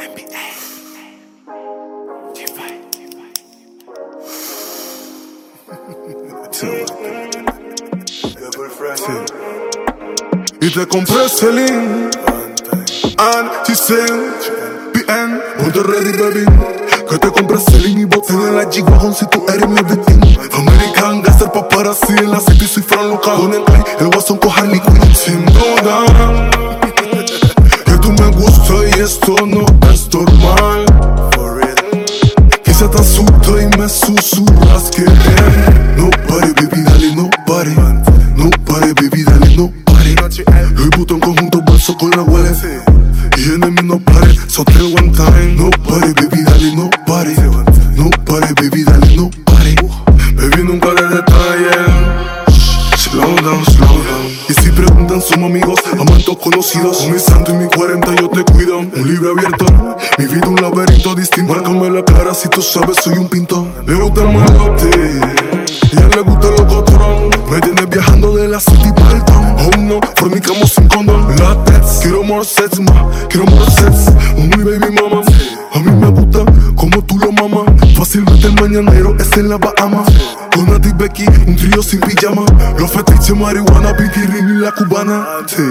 Y te compré Celine and Giselle BN. Ponte ready, baby, que te compré Celine y bote en la G-Wagon si tú eres mi victim. American Gangster, paparazzi en la city, soy Fran Loca. Con el Clay, el Guasón con Harley Quinn. Sin duda que tú me gustas y esto no es normal. Quizá te asusto y me susurras que no pare, baby, dale, no pare. No pare, baby, dale, no pare. El botón conjunto, bolso con la wallet. Y en el mío no pare, sote one time. No pare, baby, dale, no pare. No pare, baby, dale, no pare. Baby, nunca le detalles. Slow down, slow down. Y si preguntan somos amigos, amantes conocidos. Con mi santo y mi 40 yo te cuido. Un libro abierto, mi vida un laberinto distinto. Márcame la cara si tú sabes soy un pintor. Le gusta el malote, y a él le gusta el locotrón. Me tienes viajando de la city para el town. Oh no, fornicamos sin condón. Látex, quiero more sets, quiero more sets. Mi baby mama, a mí me gusta como tú lo mamas. Fácilmente el mañanero es en la Bahamas. Con Nati y Becky, un trío sin pijama. Los fetiches, marihuana, Pinky Ring y la cubana. Sí.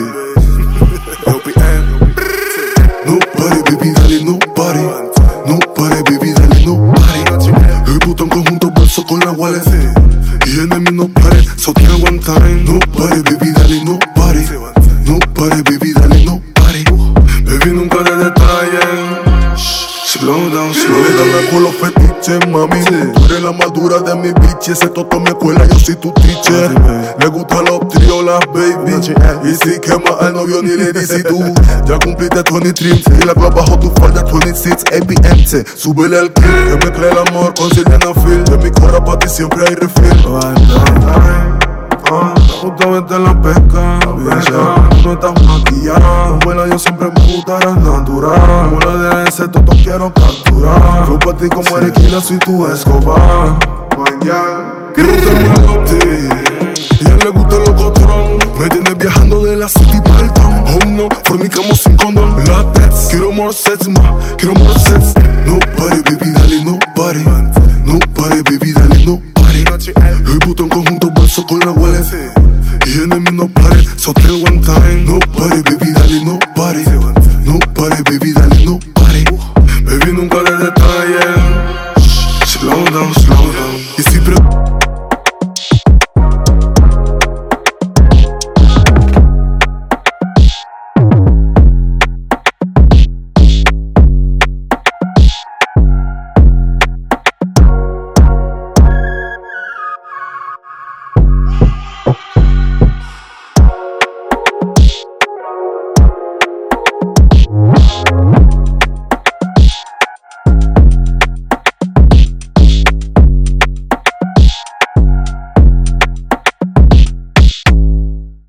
No pare, baby, dale, no pare. No pare, baby, dale, no pare. El botón conjunto, bolso con la wallet. Y en el mío no pare, so quiero one time. No pare, baby, dale, no pare. No pare, baby, dale, no pare. Baby, nunca le detalles. Slow down, slow down. Dale con los fetiches, mami. Tú eres la madura de mi bitch. Ese toto mi escuela, yo soy tu teacher. Le gustan los tríos, las baby. Y si quema al novio ni le dices tú. Ya cumpliste 23 y la clava bajo tu falda 26 APMT. Súbele al kill, que mezcle el amor con Silvana Phil. De mi cora pa' ti siempre hay refill. Justamente en la pesca, tú no estás maquillada. Bueno, yo siempre me gustarás natural. Una de ese toto quiero capturar. Yo pa' ti como Erequila soy tu Escobar. Que no te malote, y a él le gusta el locotrón. Me tienes viajando de la city para el town. Oh no, fornicamos sin condón. Látex, quiero more sets, quiero more sets. No pare, baby, dale, no pare. No pare, baby, dale, no pare. El botón conjunto, bolso con la wallet. Y en el mío no pare, so quiero one time. No pare, baby, dale, no pare. No pare, baby, dale, no pare. Baby, nunca le detalles.